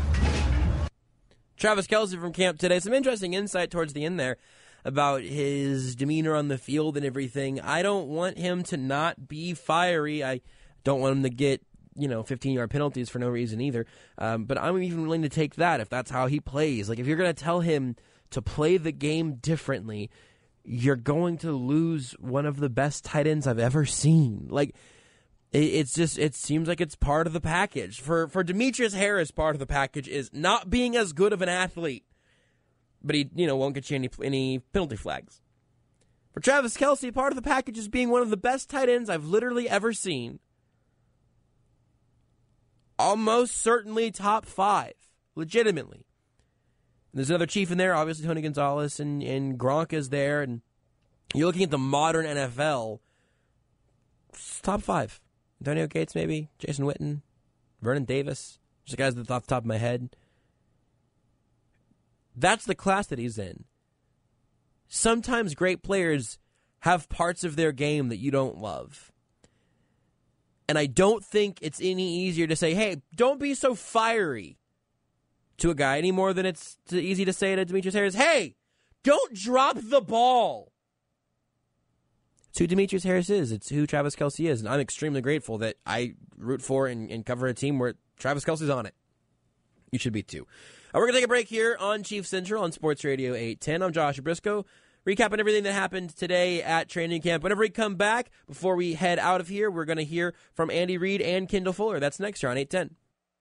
Travis Kelce from camp today. Some interesting insight towards the end there about his demeanor on the field and everything. I don't want him to not be fiery. I don't want him to get, you know, fifteen-yard penalties for no reason either. Um, but I'm even willing to take that if that's how he plays. Like, if you're going to tell him to play the game differently, you're going to lose one of the best tight ends I've ever seen. Like, it, it's just, it seems like it's part of the package. For, for Demetrius Harris, part of the package is not being as good of an athlete. but he, you know, won't get you any, any penalty flags. For Travis Kelce, part of the package is being one of the best tight ends I've literally ever seen. Almost certainly top five, legitimately. And there's another Chief in there, obviously Tony Gonzalez, and, and Gronk is there. And you're looking at the modern N F L, top five. Antonio Gates, maybe, Jason Witten, Vernon Davis, just guys that off the top of my head. That's the class that he's in. Sometimes great players have parts of their game that you don't love. And I don't think it's any easier to say, hey, don't be so fiery to a guy any more than it's easy to say to Demetrius Harris, hey, don't drop the ball. It's who Demetrius Harris is. It's who Travis Kelce is. And I'm extremely grateful that I root for and, and cover a team where Travis Kelce's on it. You should be too. Uh, we're going to take a break here on Chief Central on Sports Radio eight ten. I'm Josh Briscoe, recapping everything that happened today at training camp. Whenever we come back, before we head out of here, we're going to hear from Andy Reid and Kendall Fuller. That's next here on eight ten.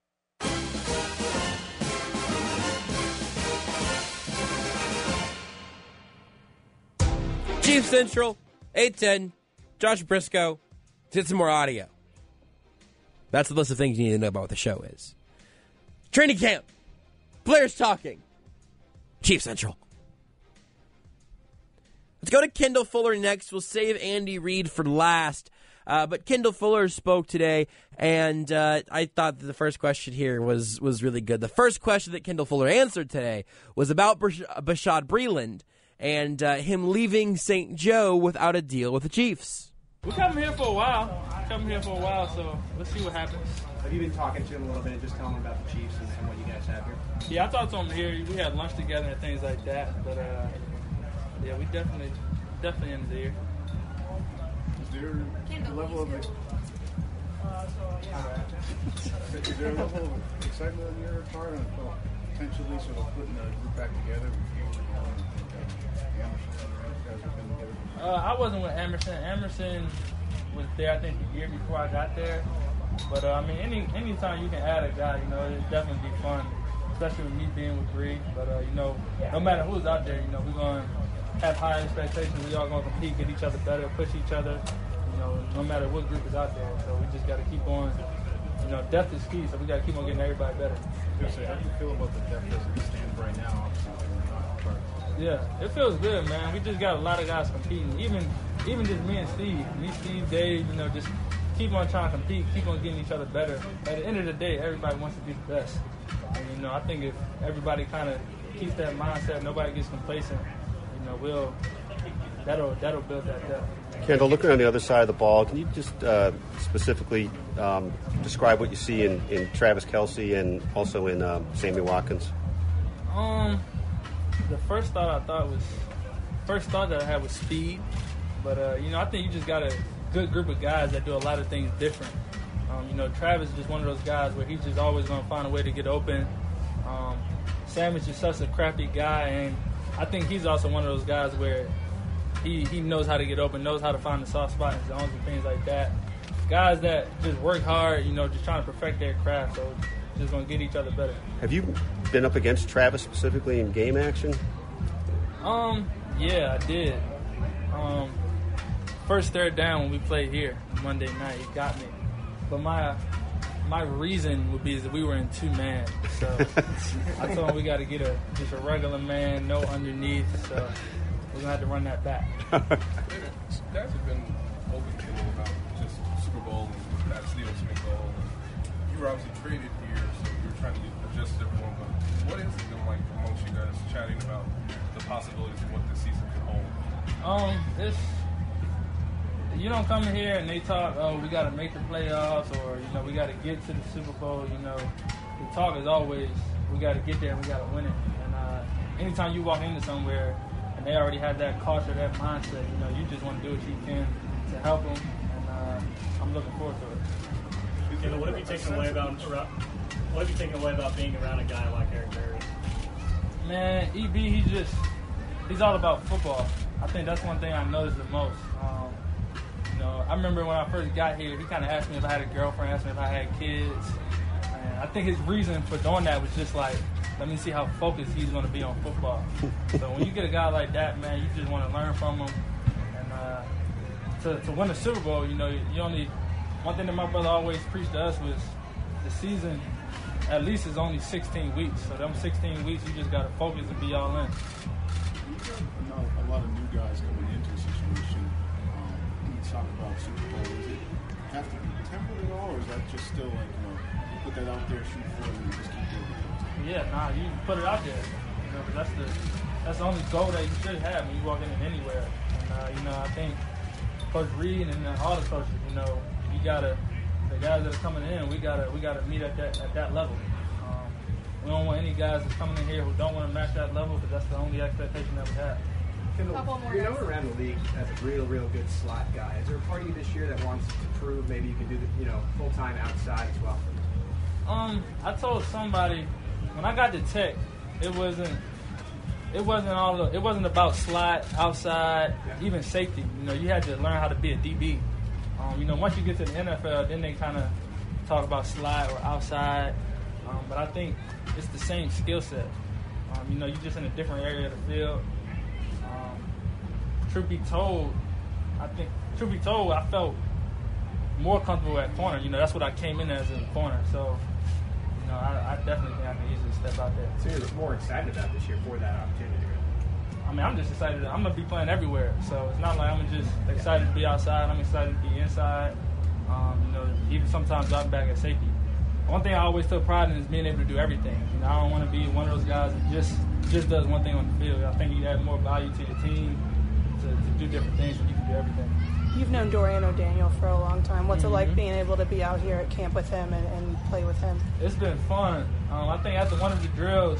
Chief Central, eight ten, Josh Briscoe. Let's get some more audio. That's the list of things you need to know about what the show is. Training camp. Players talking. Chief Central. Let's go to Kendall Fuller next. We'll save Andy Reid for last. Uh, but Kendall Fuller spoke today, and uh, I thought that the first question here was, was really good. The first question that Kendall Fuller answered today was about Bash- Bashaud Breeland and uh, him leaving Saint Joe without a deal with the Chiefs. We're coming here for a while. We're coming here for a while, so let's see what happens. Have you been talking to him a little bit and just telling him about the Chiefs and, and what you guys have here? Yeah, I talked to him here. We had lunch together and things like that. But, uh, yeah, we definitely, definitely ended the year. Is there a level of, is there a level of excitement on your part on potentially sort of putting a group back together with you and Emerson and you guys have been together? Uh, I wasn't with Emerson. Emerson was there, I think, the year before I got there. But, uh, I mean, any anytime you can add a guy, you know, it'd definitely be fun, especially with me being with Bree. But, uh, you know, no matter who's out there, you know, we're going to have high expectations. We all going to compete, get each other better, push each other, you know, no matter what group is out there. So we just got to keep on, you know, depth is key, so we got to keep on getting everybody better. Say, how do you feel about the depth as it stands right now? Yeah, it feels good, man. We just got a lot of guys competing. Even even just me and Steve. Me, Steve, Dave, you know, just keep on trying to compete, keep on getting each other better. At the end of the day, everybody wants to be the best. And, you know, I think if everybody kind of keeps that mindset, nobody gets complacent, you know, we'll, that'll, that'll build that depth. Kendall, looking on the other side of the ball, can you just uh, specifically um, describe what you see in, in Travis Kelce and also in um, Sammy Watkins? Um, the first thought I thought was, first thought that I had was speed. But, uh, you know, I think you just got a good group of guys that do a lot of things different. Um, you know, Travis is just one of those guys where he's just always going to find a way to get open. Um, Sam is just such a crafty guy, and I think he's also one of those guys where he, he knows how to get open, knows how to find the soft spot in zones and things like that. Guys that just work hard, you know, just trying to perfect their craft, so just going to get each other better. Have you been up against Travis specifically in game action? Um, yeah, I did. Um, first third down when we played here Monday night, he got me. But my my reason would be is that we were in two man. So I told him we got to get a just a regular man, no underneath. So we're gonna have to run that back. Guys have been open to me about just Super Bowl and that Steve Smith goal. You were obviously traded here, so you were trying to adjust everyone. But what is it been like amongst you guys chatting about the possibilities of what this season could hold? Um, it's you don't come in here and they talk, oh, we got to make the playoffs, or you know, we got to get to the Super Bowl. You know, the talk is always we got to get there and we got to win it. And uh, anytime you walk into somewhere and they already have that culture, that mindset, you know, you just want to do what you can to help them. And uh, I'm looking forward to it. You know, what have you taken away about what have you taken away about being around a guy like Eric Berry? Man, E B, he's just he's all about football. I think that's one thing I noticed the most. Um, you know, I remember when I first got here, he kind of asked me if I had a girlfriend, asked me if I had kids. And I think his reason for doing that was just like, let me see how focused he's going to be on football. So when you get a guy like that, man, you just want to learn from him. And uh, to, to win a Super Bowl, you know, you only one thing that my brother always preached to us was the season at least is only sixteen weeks. So them sixteen weeks, you just got to focus and be all in. You know, a lot of new guys coming into a situation. Um, when you talk about Super Bowl, does it have to be tempered at all, or is that just still like, you know, put that out there, shoot for it, and just keep doing it? Yeah, nah, you put it out there. You know, 'cause that's the that's the only goal that you should have when you walk in anywhere. And uh, you know, I think Coach Reed and then all the coaches, you know, you gotta the guys that are coming in, we gotta we gotta meet at that at that level. Um, we don't want any guys that's coming in here who don't want to match that level, because that's the only expectation that we have. You're known around the league as a real, real good slot guy. Is there a part of you this year that wants to prove maybe you can do the, you know, full time outside as well? Um, I told somebody when I got to Tech, it wasn't it wasn't all the, it wasn't about slot, outside, yeah. even safety. You know, you had to learn how to be a D B. Um, you know, once you get to the N F L, then they kind of talk about slot or outside. Um, but I think it's the same skill set. Um, you know, you're just in a different area of the field. Um, truth be told, I think truth be told, I felt more comfortable at corner. You know, that's what I came in as in the corner. So, you know, I, I definitely think I can easily step out there. So you're more excited about this year for that opportunity? I mean, I'm just excited. I'm going to be playing everywhere. So it's not like I'm just excited to be outside. I'm excited to be inside. Um, you know, even sometimes dropping back at safety. One thing I always took pride in is being able to do everything. You know, I don't want to be one of those guys that just just does one thing on the field. I think you add more value to your team to, to do different things when you can do everything. You've known Dorian O'Daniel for a long time. What's Mm-hmm. it like being able to be out here at camp with him and, and play with him? It's been fun. Um, I think after one of the drills,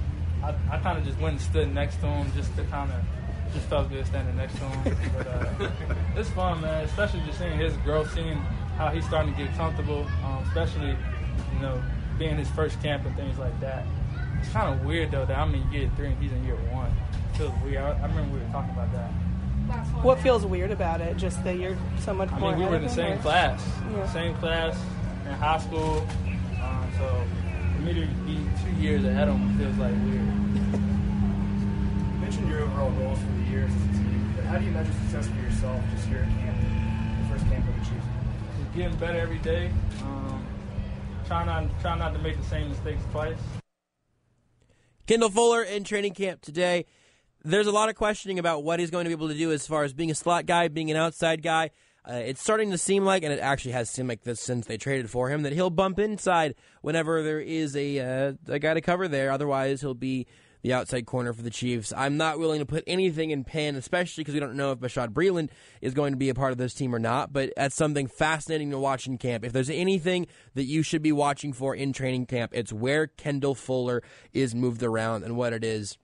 I, I kind of just went and stood next to him just to kind of, just felt good standing next to him. But uh, it's fun, man, especially just seeing his growth, seeing how he's starting to get comfortable, um, especially, you know, being his first camp and things like that. It's kind of weird, though, that I'm in year three and he's in year one. It feels weird. I, I remember we were talking about that. What feels weird about it? Just that you're so much I more mean, we were in the ahead of same him, or- class, Yeah. same class in high school. Um, so for me to be two years ahead of him feels like weird. You mentioned your overall goals for the year as a team, but how do you measure success for yourself just here at camp, the first camp of the Chiefs? Just getting better every day. Um, try not try not to make the same mistakes twice. Kendall Fuller in training camp today. There's a lot of questioning about what he's going to be able to do as far as being a slot guy, being an outside guy. Uh, it's starting to seem like, and it actually has seemed like this since they traded for him, that he'll bump inside whenever there is a uh, a guy to cover there. Otherwise, he'll be the outside corner for the Chiefs. I'm not willing to put anything in pen, especially because we don't know if Bashaud Breeland is going to be a part of this team or not, but that's something fascinating to watch in camp. If there's anything that you should be watching for in training camp, it's where Kendall Fuller is moved around and what it is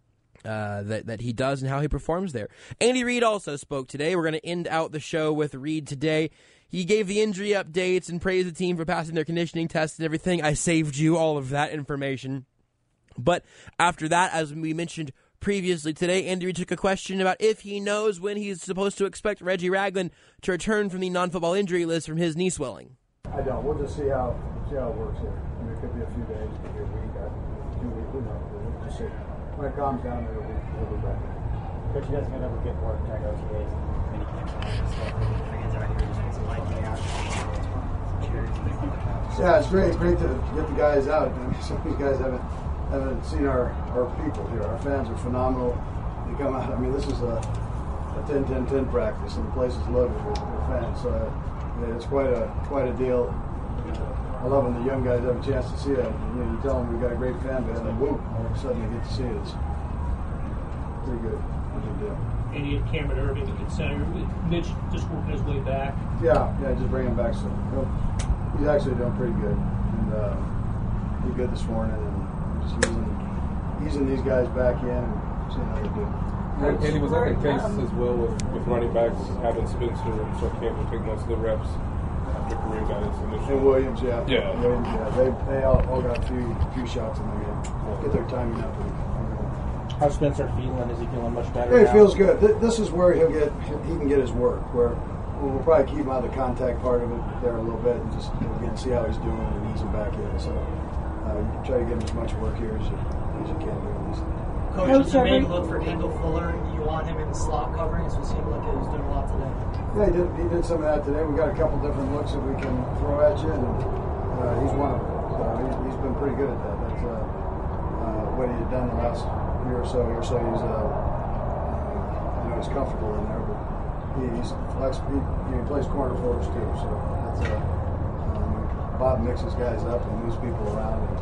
Uh, that, that he does and how he performs there. Andy Reid also spoke today. We're going to end out the show with Reid today. He gave the injury updates and praised the team for passing their conditioning tests and everything. I saved you all of that information. But after that, as we mentioned previously today, Andy Reid took a question about if he knows when he's supposed to expect Reggie Ragland to return from the non-football injury list from his knee swelling. I don't. We'll just see how see how it works here. I mean, it could be a few days, it could be a week, a few weeks, who knows? We'll just see. When it calms down, it'll be, it'll be back. Coach, you guys are going to ever get more during O T As and mini camps and all this stuff. Fans out here just get some lighting out, some cheers, and things like that. Yeah, it's great. It's great to get the guys out. I mean, some of these guys haven't haven't seen our, our people here. Our fans are phenomenal. They come out. I mean, this is a a ten ten ten practice, and the place is loaded with, with fans. So uh, it's quite a quite a deal. I love when the young guys have a chance to see it. You know, you tell them we've got a great fan base, and whoop, all of a sudden they get to see it. It's pretty good. Pretty good deal. Andy and Cameron Irving at center. Mitch just working his way back. Yeah, yeah, just bring him back soon. He's actually doing pretty good. And uh, he's good this morning, and just easing, easing these guys back in and seeing how they do. Andy, was that the case as well with, with running backs having Spencer and Sharkhammer take most of the reps after Kareem got his initial? And Williams, yeah. Yeah. Williams, yeah. They, they all, all got a few, few shots in the game. Get their timing up. How's Spencer feeling? Is he feeling much better Yeah, he now? feels good. Th- This is where he'll get, he can get his work, where we'll probably keep him out of the contact part of it there a little bit and just again see how he's doing and ease him back in. So uh, you try to get him as much work here as you, as you can during these things. Coach, Coach you may look for Kendall Fuller. You want him in the slot covering, so it seemed like he was doing a lot today. Yeah, he did, he did some of that today. We got a couple different looks that we can throw at you, and uh, he's one of them. So he's, he's been pretty good at that. That's uh, uh, what he had done the last year or so. Here, so he's, uh, uh, I know he's comfortable in there, but he, he's flex. He, he plays corner for us too. So that's uh, um, Bob mixes guys up and moves people around and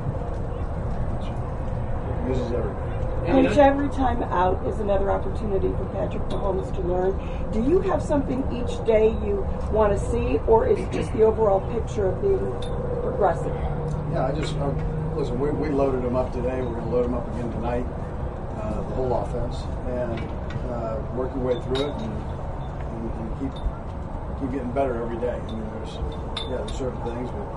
uses everybody. Coach, every time out is another opportunity for Patrick Mahomes to learn. Do you have something each day you want to see, or is it just the overall picture of being progressive? Yeah, I just, uh, listen, we, we loaded him up today. We're going to load him up again tonight, uh, the whole offense, and uh, work your way through it and, and, and keep keep getting better every day. I mean, there's, yeah, there's certain things, but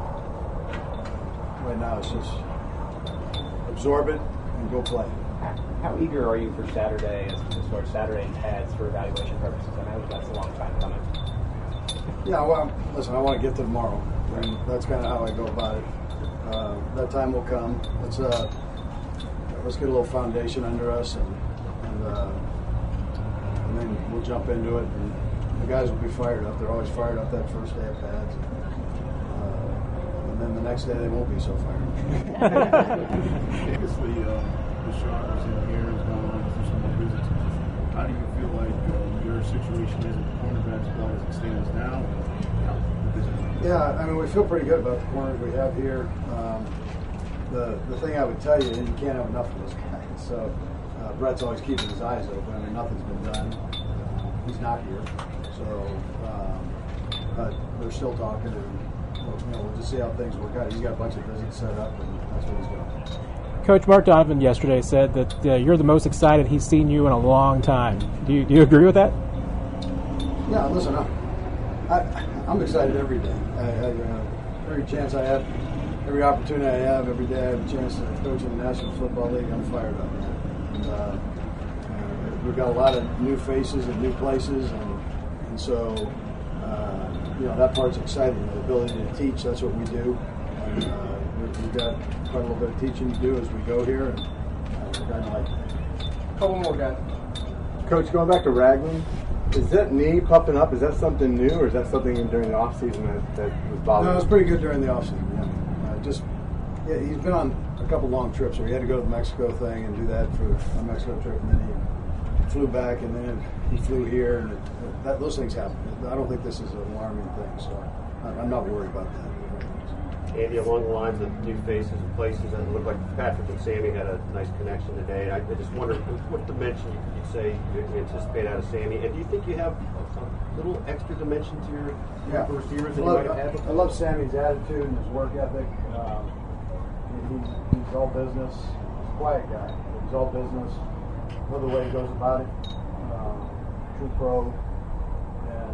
uh, right now it's just absorb it and go play. How eager are you for Saturday, as, as far as Saturday and pads for evaluation purposes? I know that's a long time coming. Yeah, well, listen, I want to get to tomorrow, and that's kind of how I go about it. Uh, that time will come. Let's uh, let's get a little foundation under us, and and, uh, and then we'll jump into it. And the guys will be fired up. They're always fired up that first day of pads, and, uh, and then the next day they won't be so fired up. Obviously, uh, Deshaun was in here, has gone on for some more visits. How do you feel like uh, your situation is at the cornerback spot as it stands now? Yeah, I mean, we feel pretty good about the corners we have here. Um, the the thing I would tell you is you can't have enough of those guys. So uh, Brett's always keeping his eyes open. I mean, nothing's been done. Uh, he's not here. So, um, but they're still talking, and we'll, you know, we'll just see how things work out. He's got a bunch of visits set up, and that's what he's doing. Coach Mark Donovan yesterday said that uh, you're the most excited he's seen you in a long time. Do you, do you agree with that? Yeah, listen, I, I, I'm excited every day. I, I, uh, every chance I have, every opportunity I have, every day I have a chance to coach in the National Football League, I'm fired up. And, uh, uh, we've got a lot of new faces and new places, and, and so, uh, you know, that part's exciting. The ability to teach, that's what we do. And, uh, we've got quite a little bit of teaching to do as we go here, and uh, we're kind of like that. Couple more guys. Coach, going back to Ragland, is that knee popping up? Is that something new, or is that something during the off season that, that was bothering? No, it was pretty good during the off season. Yeah, uh, just yeah, he's been on a couple long trips where he had to go to the Mexico thing and do that for a Mexico trip, and then he flew back, and then he flew here, and it, that, those things happen. I don't think this is an alarming thing, so I'm not worried about that. Andy, along the lines of new faces and places, and it looked like Patrick and Sammy had a nice connection today. I, I just wonder what dimension you'd say you anticipate out of Sammy, and do you think you have some little extra dimension to your yeah. receivers that I love, you might have had? I love Sammy's attitude and his work ethic. Um, he, he's, he's all business. He's a quiet guy. He's all business. Love the way he goes about it. Um, true pro, and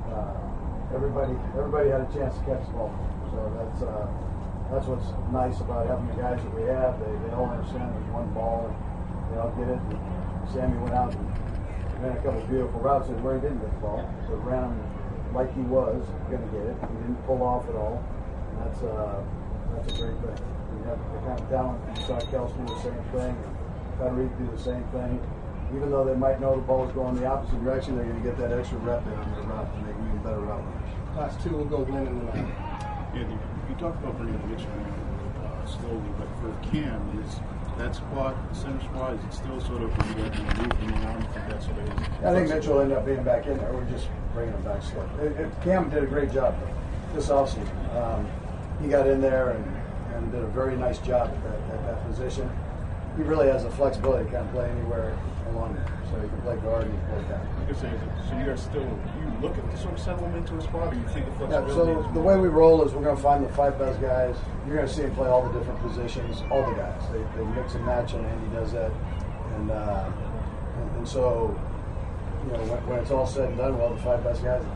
uh, everybody everybody had a chance to catch the ball. So that's uh, that's what's nice about having the guys that we have. They, they all understand there's one ball, and they all get it. And Sammy went out and ran a couple of beautiful routes where he didn't get the ball, but ran him like he was going to get it. He didn't pull off at all, and that's uh, that's a great thing. We have the kind of talent. You saw Kelsey do the same thing, and Tyreek do the same thing. Even though they might know the ball is going the opposite direction, they're going to get that extra rep in on their route to make even better route runners. Last two will go Glenn and then Yeah, you, you talked about bringing Mitch uh, slowly, but for Cam, is that spot, center spot, is it still sort of when you got to move him around? I think that's what it is. I think Mitch will end up being back in there. We're just bringing him back slow. It, it, Cam did a great job this offseason. Um, he got in there and, and did a very nice job at that, at that position. He really has the flexibility to kind of play anywhere along there. So he can play guard and he can play down. So you guys still, you look at to sort of settle him into a spot, or you think the flexibility? Yeah, so the way we roll is we're going to find the five best guys. You're going to see him play all the different positions, all the guys. They, they mix and match, and Andy does that. And uh, and, and so, you know, when, when it's all said and done, well, the five best guys.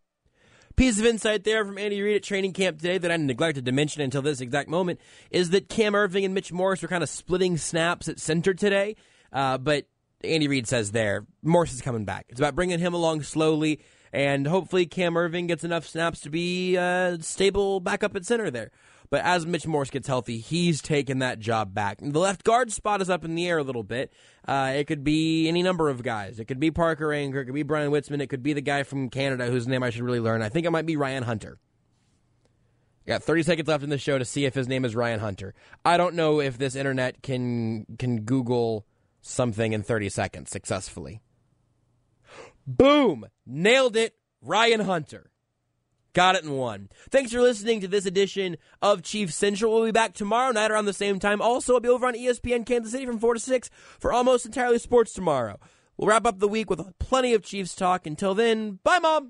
Piece of insight there from Andy Reid at training camp today that I neglected to mention until this exact moment is that Cam Irving and Mitch Morse were kind of splitting snaps at center today. Uh, but Andy Reid says there, Morse is coming back. It's about bringing him along slowly, and hopefully Cam Irving gets enough snaps to be uh, stable back up at center there. But But as Mitch Morse gets healthy, he's taken that job back. The left guard spot is up in the air a little bit. Uh, it could be any number of guys. It could be Parker Anger. It could be Brian Witzman. It could be the guy from Canada whose name I should really learn. I think it might be Ryan Hunter. Got thirty seconds left in the show to see if his name is Ryan Hunter. I don't know if this internet can can Google something in thirty seconds successfully. Boom! Nailed it. Ryan Hunter. Got it in one. Thanks for listening to this edition of Chiefs Central. We'll be back tomorrow night around the same time. Also, I'll be over on E S P N Kansas City from four to six for Almost Entirely Sports tomorrow. We'll wrap up the week with plenty of Chiefs talk. Until then, bye, Mom!